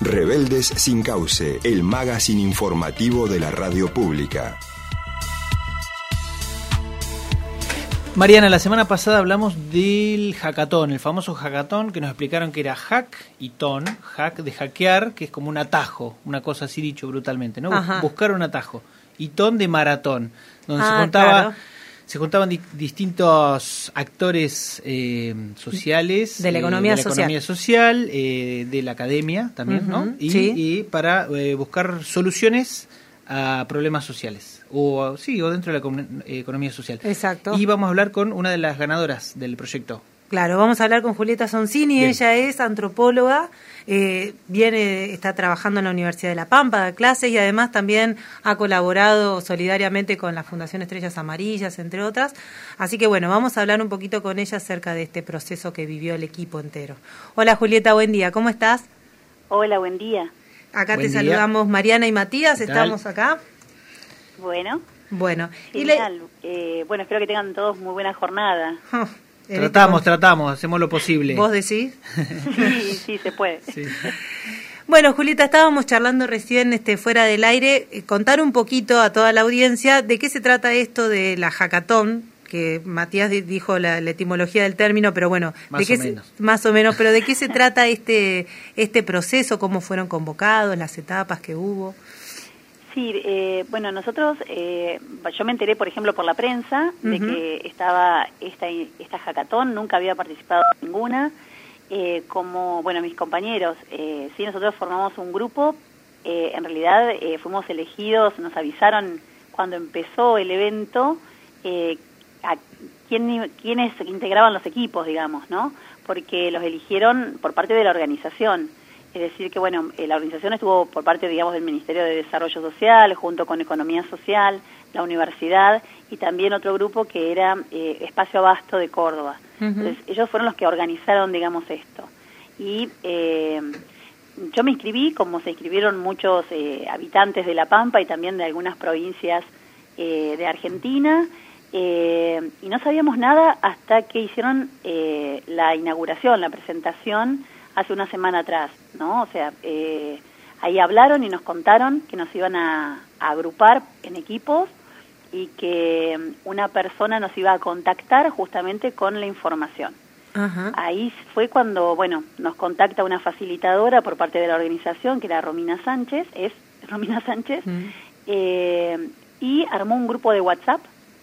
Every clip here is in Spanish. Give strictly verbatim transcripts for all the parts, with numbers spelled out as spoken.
Rebeldes sin Cauce, el magazine informativo de la radio pública. Mariana, la semana pasada hablamos del hackathon, el famoso hackathon, que nos explicaron que era hack y ton, hack de hackear, que es como un atajo, una cosa así dicho brutalmente, ¿no? Ajá. Buscar un atajo. Y ton de maratón, donde ah, se juntaba, claro. se juntaban di- distintos actores eh, sociales de la economía eh, de la social, economía social eh, de la academia también, uh-huh. ¿no? Y, sí. y para eh, buscar soluciones a problemas sociales o sí o dentro de la economía social. Exacto. Y vamos a hablar con una de las ganadoras del proyecto. Claro, vamos a hablar con Julieta Sonsini. Bien. Ella es antropóloga, eh, viene, está trabajando en la Universidad de La Pampa, da clases y además también ha colaborado solidariamente con la Fundación Estrellas Amarillas, entre otras. Así que bueno, vamos a hablar un poquito con ella acerca de este proceso que vivió el equipo entero. Hola Julieta, buen día, ¿cómo estás? Hola, buen día. Acá buen te día. Saludamos Mariana y Matías, estamos acá. Bueno. Bueno. Genial. Y le... eh, bueno, espero que tengan todos muy buena jornada. Oh. Tratamos, este... tratamos, hacemos lo posible. ¿Vos decís? Sí, sí, se puede. Sí. Bueno, Julieta, estábamos charlando recién este, fuera del aire. Eh, contar un poquito a toda la audiencia de qué se trata esto de la hackathon, que Matías dijo la, la etimología del término, pero bueno, más de qué o menos. Se, más o menos, pero de qué se trata este este proceso, cómo fueron convocados, las etapas que hubo. Sí, eh, bueno, nosotros, eh, yo me enteré, por ejemplo, por la prensa, uh-huh. de que estaba esta esta hackathon, nunca había participado en ninguna, eh, como, bueno, mis compañeros, eh, sí, nosotros formamos un grupo, eh, en realidad eh, fuimos elegidos, nos avisaron cuando empezó el evento, eh, a quién, quiénes integraban los equipos, digamos, ¿no? Porque los eligieron por parte de la organización. Es decir, que bueno, eh, la organización estuvo por parte, digamos, del Ministerio de Desarrollo Social, junto con Economía Social, la universidad y también otro grupo que era eh, Espacio Abasto de Córdoba. Uh-huh. Entonces, ellos fueron los que organizaron, digamos, esto. Y eh, yo me inscribí, como se inscribieron muchos eh, habitantes de La Pampa y también de algunas provincias eh, de Argentina, eh, y no sabíamos nada hasta que hicieron eh, la inauguración, la presentación, hace una semana atrás, ¿no? O sea, eh, ahí hablaron y nos contaron que nos iban a, a agrupar en equipos y que una persona nos iba a contactar justamente con la información. Uh-huh. Ahí fue cuando, bueno, nos contacta una facilitadora por parte de la organización, que era Romina Sánchez, es Romina Sánchez, uh-huh. eh, y armó un grupo de WhatsApp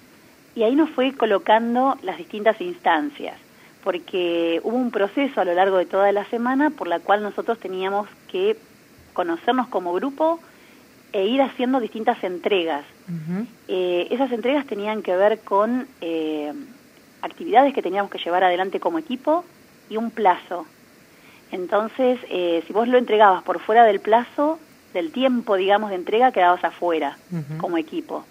y ahí nos fue colocando las distintas instancias, porque hubo un proceso a lo largo de toda la semana por la cual nosotros teníamos que conocernos como grupo e ir haciendo distintas entregas. Uh-huh. Eh, esas entregas tenían que ver con eh, actividades que teníamos que llevar adelante como equipo y un plazo. Entonces, eh, si vos lo entregabas por fuera del plazo, del tiempo, digamos, de entrega, quedabas afuera uh-huh. como equipo.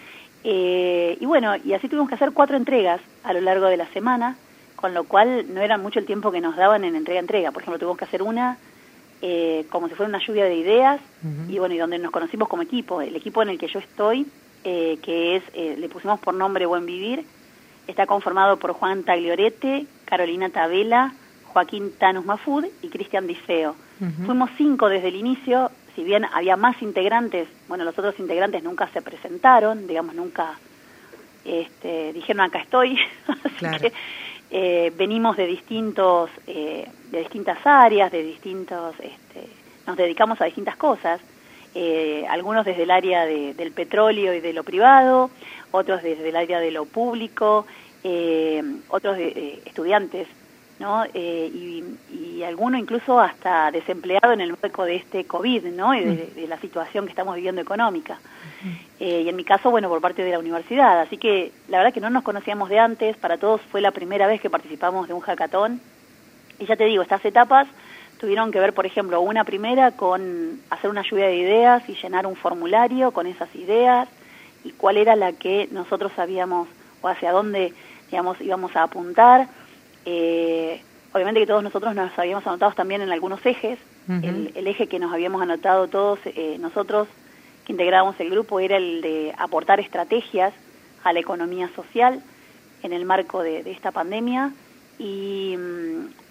Eh, y bueno, y así tuvimos que hacer cuatro entregas a lo largo de la semana, con lo cual no era mucho el tiempo que nos daban en entrega-entrega. Por ejemplo, tuvimos que hacer una eh, como si fuera una lluvia de ideas, uh-huh. y bueno, y donde nos conocimos como equipo. El equipo en el que yo estoy, eh, que es, eh, le pusimos por nombre Buen Vivir, está conformado por Juan Tagliorete, Carolina Tabela, Joaquín Tanus Mafud y Cristian Difeo. Uh-huh. Fuimos cinco desde el inicio, si bien había más integrantes, bueno, los otros integrantes nunca se presentaron, digamos, nunca este, dijeron acá estoy, así claro. que Eh, venimos de distintos eh, de distintas áreas, de distintos este, nos dedicamos a distintas cosas, eh, algunos desde el área de, del petróleo y de lo privado, otros desde el área de lo público, eh, otros de, eh, estudiantes, ¿no? Eh, y, y alguno incluso hasta desempleado en el marco de este COVID, ¿no? Y de, de la situación que estamos viviendo económica. Eh, y en mi caso, bueno, por parte de la universidad. Así que la verdad que no nos conocíamos de antes, para todos fue la primera vez que participamos de un hackathon. Y ya te digo, estas etapas tuvieron que ver, por ejemplo, una primera con hacer una lluvia de ideas y llenar un formulario con esas ideas y cuál era la que nosotros sabíamos o hacia dónde, digamos, íbamos a apuntar. Eh, obviamente que todos nosotros nos habíamos anotado también en algunos ejes. Uh-huh. El, el eje que nos habíamos anotado todos eh, nosotros, que integrábamos el grupo, era el de aportar estrategias a la economía social en el marco de, de esta pandemia y,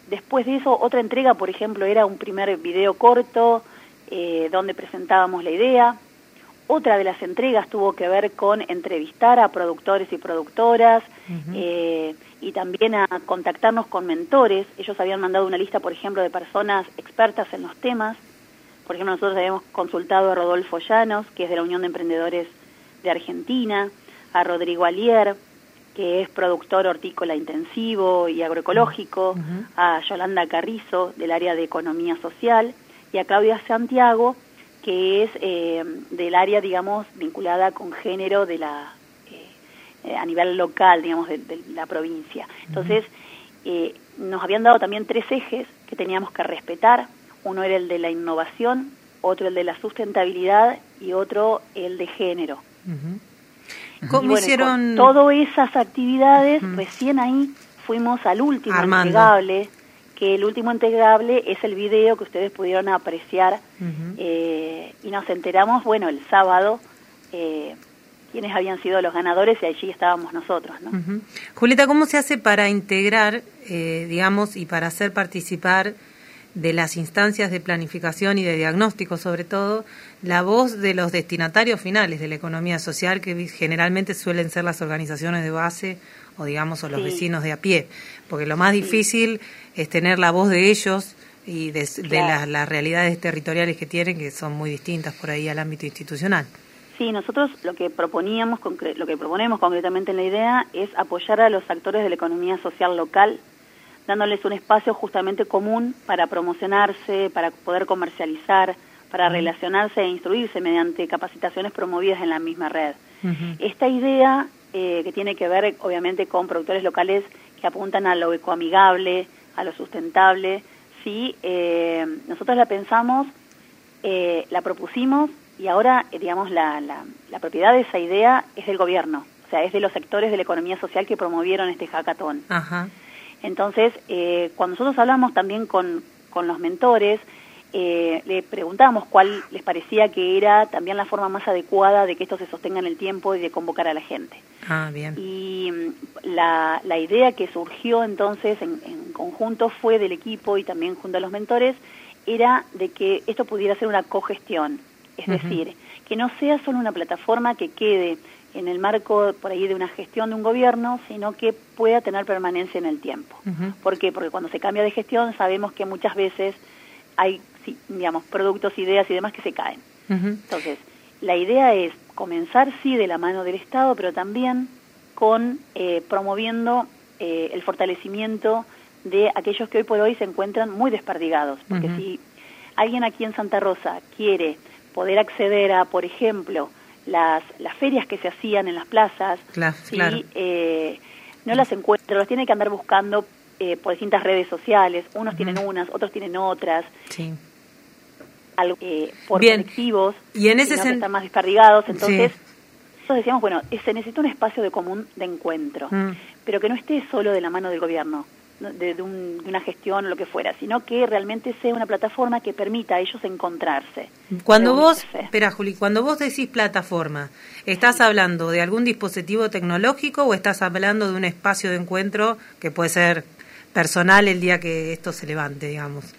después de eso, otra entrega, por ejemplo, era un primer video corto eh, donde presentábamos la idea. Otra de las entregas tuvo que ver con entrevistar a productores y productoras, uh-huh. eh, y también a contactarnos con mentores. Ellos habían mandado una lista, por ejemplo, de personas expertas en los temas. Por ejemplo, nosotros habíamos consultado a Rodolfo Llanos, que es de la Unión de Emprendedores de Argentina, a Rodrigo Alier, que es productor hortícola intensivo y agroecológico, uh-huh. a Yolanda Carrizo, del área de Economía Social, y a Claudia Santiago, que es eh, del área, digamos, vinculada con género de la eh, a nivel local, digamos, de, de la provincia. Entonces, eh, nos habían dado también tres ejes que teníamos que respetar. Uno era el de la innovación, otro el de la sustentabilidad y otro el de género. Uh-huh. ¿Cómo y bueno, hicieron? Con todas esas actividades, uh-huh. recién ahí fuimos al último Armando. entregable, que el último entregable es el video que ustedes pudieron apreciar, uh-huh. eh, y nos enteramos, bueno, el sábado, eh, quiénes habían sido los ganadores, y allí estábamos nosotros, ¿no? Uh-huh. Julieta, ¿cómo se hace para integrar, eh, digamos, y para hacer participar de las instancias de planificación y de diagnóstico, sobre todo, la voz de los destinatarios finales de la economía social, que generalmente suelen ser las organizaciones de base o, digamos, o los sí. vecinos de a pie? Porque lo más difícil sí. es tener la voz de ellos y de, claro. de las, las realidades territoriales que tienen, que son muy distintas por ahí al ámbito institucional. Sí, nosotros lo que proponíamos, lo que proponemos concretamente en la idea es apoyar a los actores de la economía social local, dándoles un espacio justamente común para promocionarse, para poder comercializar, para uh-huh. relacionarse e instruirse mediante capacitaciones promovidas en la misma red. Uh-huh. Esta idea, eh, que tiene que ver obviamente con productores locales que apuntan a lo ecoamigable, a lo sustentable, sí, eh, nosotros la pensamos, eh, la propusimos, y ahora, eh, digamos, la, la, la propiedad de esa idea es del gobierno, o sea, es de los sectores de la economía social que promovieron este hackathon. Ajá. Entonces, eh, cuando nosotros hablamos también con, con los mentores, eh, le preguntamos cuál les parecía que era también la forma más adecuada de que esto se sostenga en el tiempo y de convocar a la gente. Ah, bien. Y la, la idea que surgió entonces en, en conjunto fue del equipo y también junto a los mentores, era de que esto pudiera ser una cogestión. Es uh-huh. decir, que no sea solo una plataforma que quede en el marco por ahí de una gestión de un gobierno, sino que pueda tener permanencia en el tiempo. Uh-huh. ¿Por qué? Porque cuando se cambia de gestión sabemos que muchas veces hay, digamos, productos, ideas y demás que se caen. Uh-huh. Entonces, la idea es comenzar, sí, de la mano del Estado, pero también con eh, promoviendo eh, el fortalecimiento de aquellos que hoy por hoy se encuentran muy desperdigados. Porque uh-huh. si alguien aquí en Santa Rosa quiere poder acceder a, por ejemplo, las las ferias que se hacían en las plazas, claro, ¿sí? claro. Eh, no las encuentra, las tiene que andar buscando eh, por distintas redes sociales, unos uh-huh. tienen unas, otros tienen otras, sí. algo, eh, por Bien. colectivos, y en ese sino sen... que están más desperdigados, entonces sí. nosotros decíamos, bueno, se necesita un espacio de común de encuentro, mm. pero que no esté solo de la mano del gobierno, De, de, un, de una gestión o lo que fuera, sino que realmente sea una plataforma que permita a ellos encontrarse. Cuando vos, espera Juli, cuando vos decís plataforma, ¿estás sí. hablando de algún dispositivo tecnológico o estás hablando de un espacio de encuentro que puede ser personal el día que esto se levante, digamos?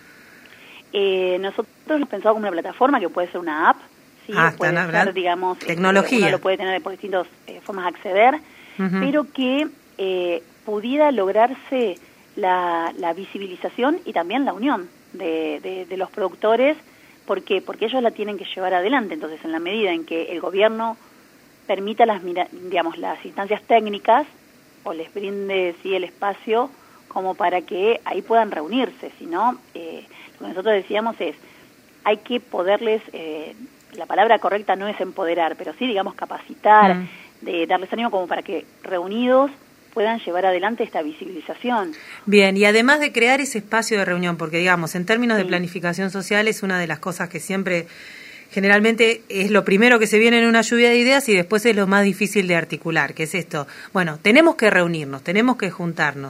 Eh, nosotros hemos pensado como una plataforma que puede ser una app, ¿sí? Ah, puede ser, hablando. digamos, tecnología. Uno lo puede tener por distintas eh, formas de acceder, uh-huh. pero que eh, pudiera lograrse La, la visibilización y también la unión de, de, de los productores. ¿Por qué? Porque ellos la tienen que llevar adelante. Entonces, en la medida en que el gobierno permita las, digamos, las instancias técnicas o les brinde sí el espacio como para que ahí puedan reunirse, si no, eh, lo que nosotros decíamos es, hay que poderles, eh, la palabra correcta no es empoderar, pero sí, digamos, capacitar, mm. de darles ánimo como para que reunidos puedan llevar adelante esta visibilización. Bien, y además de crear ese espacio de reunión, porque digamos, en términos sí. de planificación social es una de las cosas que siempre, generalmente es lo primero que se viene en una lluvia de ideas y después es lo más difícil de articular, que es esto, bueno, tenemos que reunirnos, tenemos que juntarnos,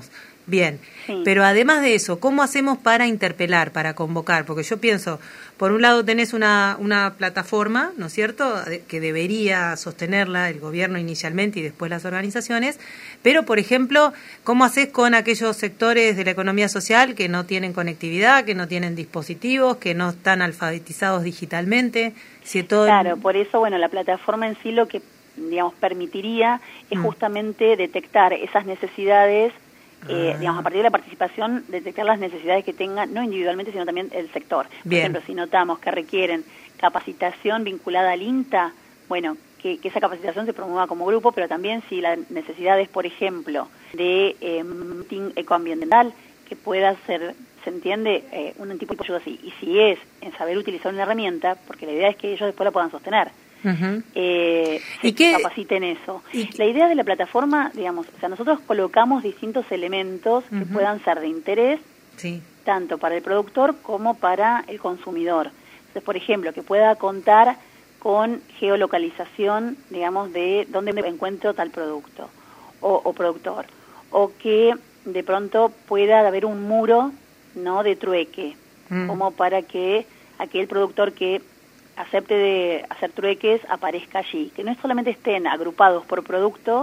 Bien, Sí. pero además de eso, ¿cómo hacemos para interpelar, para convocar? Porque yo pienso, por un lado tenés una, una plataforma, ¿no es cierto?, de- que debería sostenerla el gobierno inicialmente y después las organizaciones, pero, por ejemplo, ¿cómo haces con aquellos sectores de la economía social que no tienen conectividad, que no tienen dispositivos, que no están alfabetizados digitalmente? Si todo el- Claro, por eso, bueno, la plataforma en sí lo que, digamos, permitiría es Mm. justamente detectar esas necesidades, eh, Ah. digamos, a partir de la participación, detectar las necesidades que tenga, no individualmente, sino también el sector. Por Bien. ejemplo, si notamos que requieren capacitación vinculada al INTA, bueno, que, que esa capacitación se promueva como grupo, pero también si la necesidad es, por ejemplo, de eh, marketing ecoambiental, que pueda ser, se entiende, eh, un tipo de ayuda así. Y si es en saber utilizar una herramienta, porque la idea es que ellos después la puedan sostener. Ujú. Eh, ¿Y se qué- capaciten eso. y- La idea de la plataforma, digamos, o sea, nosotros colocamos distintos elementos que Ujú. puedan ser de interés Sí. tanto para el productor como para el consumidor. Entonces, por ejemplo, que pueda contar con geolocalización, digamos, de dónde me encuentro tal producto o, o productor, o que de pronto pueda haber un muro, ¿no?, de trueque, Mm. como para que aquel productor que acepte de hacer trueques aparezca allí, que no solamente estén agrupados por producto,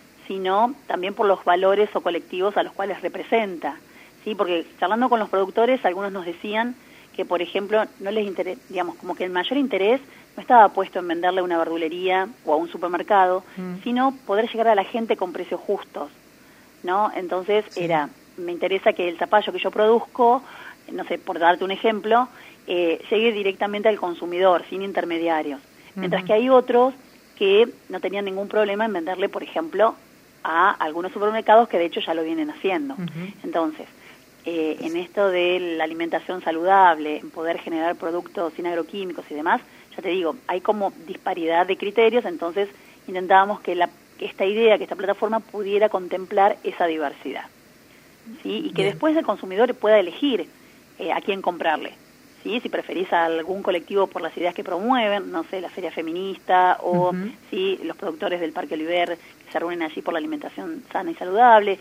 sino también por los valores o colectivos a los cuales representa, ¿sí? Porque charlando con los productores, algunos nos decían que, por ejemplo, no les interesa, digamos, como que el mayor interés no estaba puesto en venderle a una verdulería o a un supermercado, Mm. sino poder llegar a la gente con precios justos, ¿no? Entonces Sí. era, me interesa que el zapallo que yo produzco, no sé, por darte un ejemplo, eh, llegue directamente al consumidor, sin intermediarios. Mientras Ujú. que hay otros que no tenían ningún problema en venderle, por ejemplo, a algunos supermercados que de hecho ya lo vienen haciendo. Ujú. Entonces, eh, en esto de la alimentación saludable, en poder generar productos sin agroquímicos y demás, ya te digo, hay como disparidad de criterios, entonces intentábamos que, la, que esta idea, que esta plataforma pudiera contemplar esa diversidad, ¿sí? Y que Bien. después el consumidor pueda elegir eh, a quién comprarle, ¿sí? Si preferís a algún colectivo por las ideas que promueven, no sé, la Feria Feminista o Ujú. sí, los productores del Parque Oliver que se reúnen allí por la alimentación sana y saludable,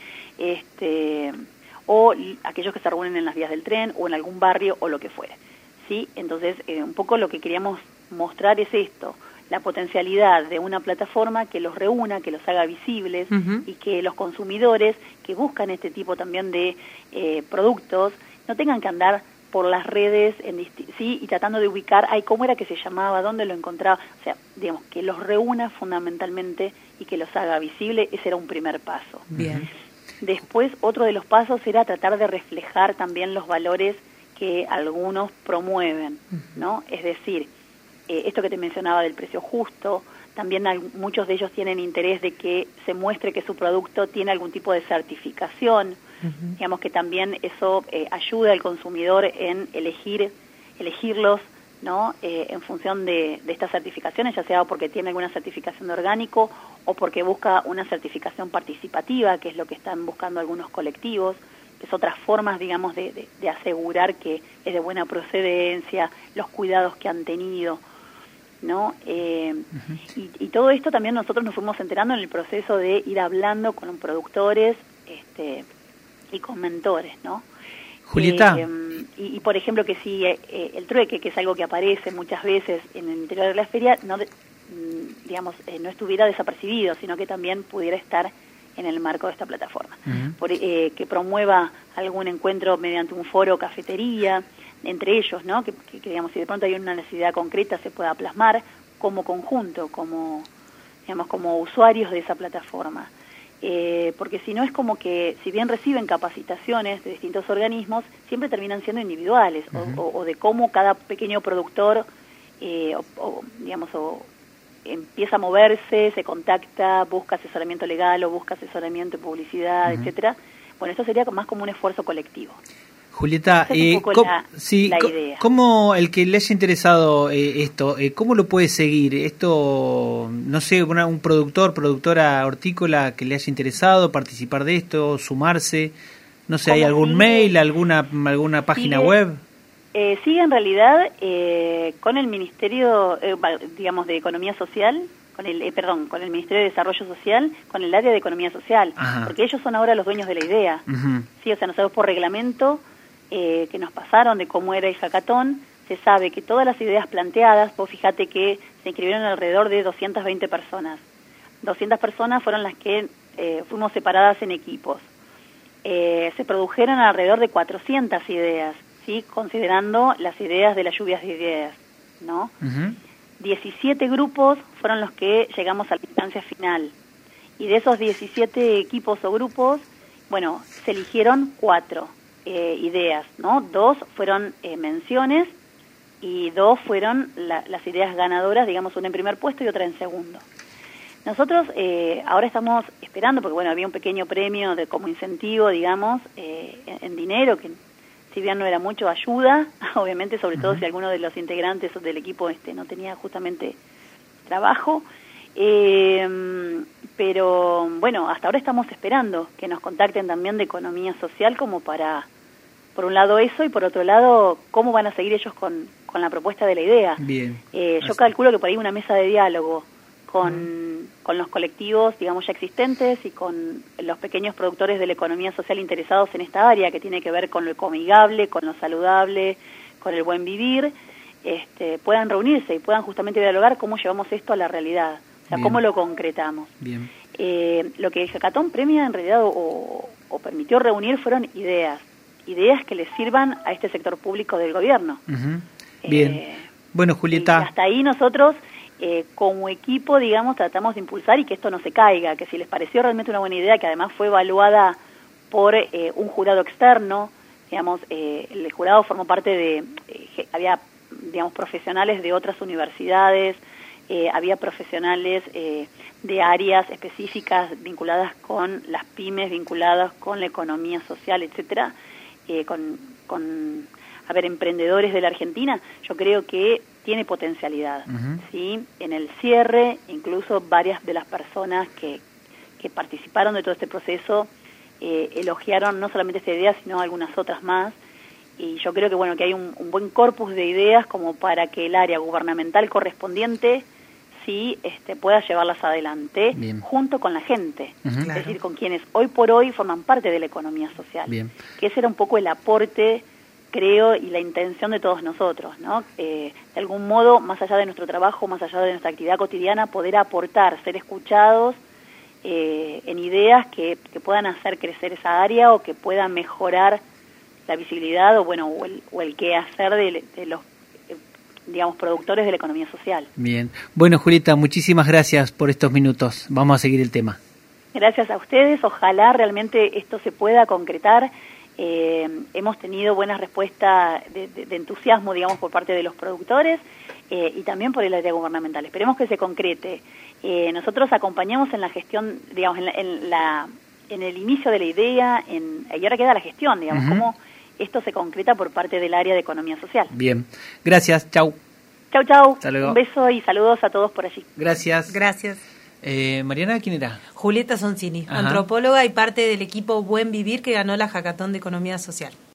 este, o l- aquellos que se reúnen en las vías del tren o en algún barrio o lo que fuera, ¿sí? Entonces, eh, un poco lo que queríamos mostrar es esto, la potencialidad de una plataforma que los reúna, que los haga visibles Ujú. y que los consumidores que buscan este tipo también de eh, productos no tengan que andar por las redes en disti- sí y tratando de ubicar, ay, cómo era que se llamaba, dónde lo encontraba, o sea, digamos, que los reúna fundamentalmente y que los haga visible, ese era un primer paso. Bien. Después, otro de los pasos era tratar de reflejar también los valores que algunos promueven, ¿no? Es decir, eh, esto que te mencionaba del precio justo, también hay, muchos de ellos tienen interés de que se muestre que su producto tiene algún tipo de certificación, Ujú. digamos que también eso eh, ayuda al consumidor en elegir, elegirlos, ¿no? Eh, en función de, de estas certificaciones, ya sea porque tiene alguna certificación de orgánico o porque busca una certificación participativa, que es lo que están buscando algunos colectivos, que es otras formas, digamos, de, de, de asegurar que es de buena procedencia, los cuidados que han tenido, ¿no? Eh, uh-huh. y, y todo esto también nosotros nos fuimos enterando en el proceso de ir hablando con productores este, y con mentores, ¿no? Julieta. Eh, y, y, por ejemplo, que si eh, el trueque, que es algo que aparece muchas veces en el interior de la feria, no, digamos, eh, no estuviera desapercibido, sino que también pudiera estar en el marco de esta plataforma. Uh-huh. Por, eh, que promueva algún encuentro mediante un foro o cafetería, entre ellos, ¿no? Que, que, que, digamos, si de pronto hay una necesidad concreta, se pueda plasmar como conjunto, como, digamos, como usuarios de esa plataforma. Eh, porque si no es como que, si bien reciben capacitaciones de distintos organismos, siempre terminan siendo individuales, uh-huh. o, o, o de cómo cada pequeño productor, eh, o, o, digamos, o empieza a moverse, se contacta, busca asesoramiento legal o busca asesoramiento de publicidad, uh-huh. etcétera. Bueno, esto sería más como un esfuerzo colectivo. Julieta, eh, ¿cómo, la, sí, la idea. ¿cómo el que le haya interesado eh, esto, eh, cómo lo puede seguir? Esto, no sé, una, un productor, productora hortícola que le haya interesado participar de esto, sumarse, no sé, ¿hay algún sigue? mail, alguna alguna página sigue, web? Eh, sigue en realidad eh, con el Ministerio, eh, digamos, de Economía Social, con el eh, perdón, con el Ministerio de Desarrollo Social, con el área de Economía Social, Ajá. porque ellos son ahora los dueños de la idea. Uh-huh. Sí, o sea, nosotros por reglamento eh, que nos pasaron de cómo era el hackathon, se sabe que todas las ideas planteadas, vos fíjate que se inscribieron alrededor de doscientas veinte personas. doscientas personas fueron las que eh, fuimos separadas en equipos. Eh, se produjeron alrededor de cuatrocientas ideas, ¿sí? Considerando las ideas de las lluvias de ideas, ¿no? Uh-huh. diecisiete grupos fueron los que llegamos a la instancia final. Y de esos diecisiete equipos o grupos, bueno, se eligieron cuatro eh, ideas, ¿no? Dos fueron eh, menciones y dos fueron la, las ideas ganadoras, digamos, una en primer puesto y otra en segundo. Nosotros eh, ahora estamos esperando, porque bueno, había un pequeño premio de como incentivo, digamos, eh, en, en dinero, que si bien no era mucho, ayuda, obviamente, sobre todo uh-huh. si alguno de los integrantes del equipo este no tenía justamente trabajo. Eh, pero bueno, hasta ahora estamos esperando que nos contacten también de Economía Social como para, por un lado eso, y por otro lado, cómo van a seguir ellos con, con la propuesta de la idea. Bien. Eh, yo calculo que por ahí una mesa de diálogo con, uh-huh. con los colectivos, digamos, ya existentes y con los pequeños productores de la economía social interesados en esta área, que tiene que ver con lo ecoamigable, con lo saludable, con el buen vivir, este, puedan reunirse y puedan justamente dialogar cómo llevamos esto a la realidad, o sea, Bien. cómo lo concretamos. Bien. Eh, lo que el hackathon premia en realidad o, o permitió reunir fueron ideas, ideas que les sirvan a este sector público del gobierno. Uh-huh. Bien. Eh, bueno, Julieta. Hasta ahí nosotros... Eh, como equipo, digamos, tratamos de impulsar y que esto no se caiga, que si les pareció realmente una buena idea, que además fue evaluada por eh, un jurado externo, digamos, eh, el jurado formó parte de, eh, había, digamos, profesionales de otras universidades, eh, había profesionales eh, de áreas específicas vinculadas con las pymes, vinculadas con la economía social, etcétera, eh, con, con, a ver, emprendedores de la Argentina. Yo creo que tiene potencialidad, uh-huh. ¿sí? En el cierre, incluso varias de las personas que, que participaron de todo este proceso eh, elogiaron no solamente esta idea, sino algunas otras más, y yo creo que bueno que hay un, un buen corpus de ideas como para que el área gubernamental correspondiente sí este, pueda llevarlas adelante. Bien. Junto con la gente, uh-huh. es claro. decir, con quienes hoy por hoy forman parte de la economía social. Bien. Que ese era un poco el aporte, creo, y la intención de todos nosotros, ¿no? Eh, de algún modo, más allá de nuestro trabajo, más allá de nuestra actividad cotidiana, poder aportar, ser escuchados eh, en ideas que, que puedan hacer crecer esa área o que puedan mejorar la visibilidad o bueno o el, o el qué hacer de, de los eh, digamos productores de la economía social. Bien. Bueno, Julieta, muchísimas gracias por estos minutos. Vamos a seguir el tema. Gracias a ustedes. Ojalá realmente esto se pueda concretar. Eh, hemos tenido buenas respuestas de, de, de entusiasmo, digamos, por parte de los productores eh, y también por el área gubernamental. Esperemos que se concrete. Eh, nosotros acompañamos en la gestión, digamos, en, la, en, la, en el inicio de la idea, en, y ahora queda la gestión, digamos, uh-huh. cómo esto se concreta por parte del área de economía social. Bien, gracias, chau. Chau, chau. Hasta luego. Un beso y saludos a todos por allí. Gracias. Gracias. Eh, Mariana, ¿quién era? Julieta Soncini, Ajá. antropóloga y parte del equipo Buen Vivir que ganó la Hackathon de Economía Social.